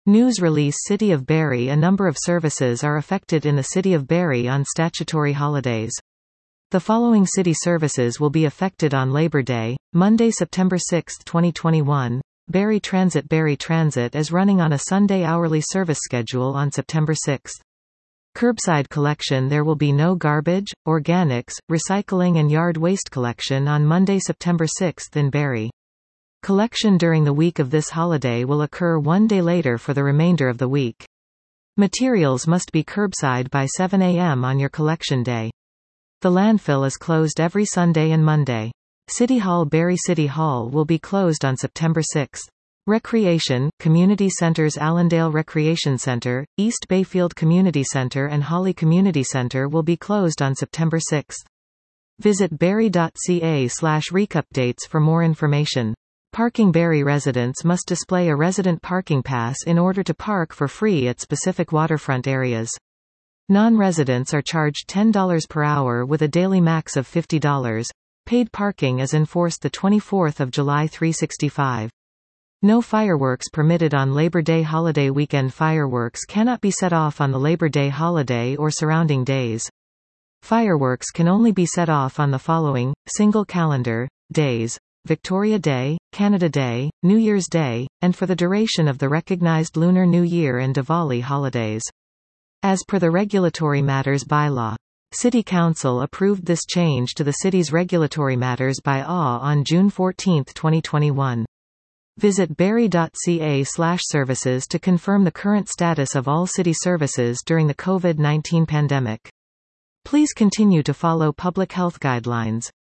News release City of Barrie. A number of services are affected in the City of Barrie on statutory holidays. The following city services will be affected on Labor Day, Monday, September 6, 2021. Barrie Transit is running on a Sunday hourly service schedule on September 6. Curbside collection. There will be no garbage, organics, recycling and yard waste collection on Monday, September 6 in Barrie. Collection during the week of this holiday will occur one day later for the remainder of the week. Materials must be curbside by 7 a.m. on your collection day. The landfill is closed every Sunday and Monday. City Hall. Barrie City Hall will be closed on September 6. Recreation, community centers. Allendale Recreation Center, East Bayfield Community Center and Holly Community Center will be closed on September 6. Visit barrie.ca/recupdates for more information. Parking. Barrie residents must display a resident parking pass in order to park for free at specific waterfront areas. Non-residents are charged $10 per hour with a daily max of $50. Paid parking is enforced the 24th of July. 365. No fireworks permitted on Labor Day holiday weekend. Fireworks cannot be set off on the Labor Day holiday or surrounding days. Fireworks can only be set off on the following single calendar days: Victoria Day, Canada Day, New Year's Day, and for the duration of the recognized Lunar New Year and Diwali holidays. As per the Regulatory Matters Bylaw. City Council approved this change to the city's Regulatory Matters By-law on June 14, 2021. Visit barrie.ca/services to confirm the current status of all city services during the COVID-19 pandemic. Please continue to follow public health guidelines.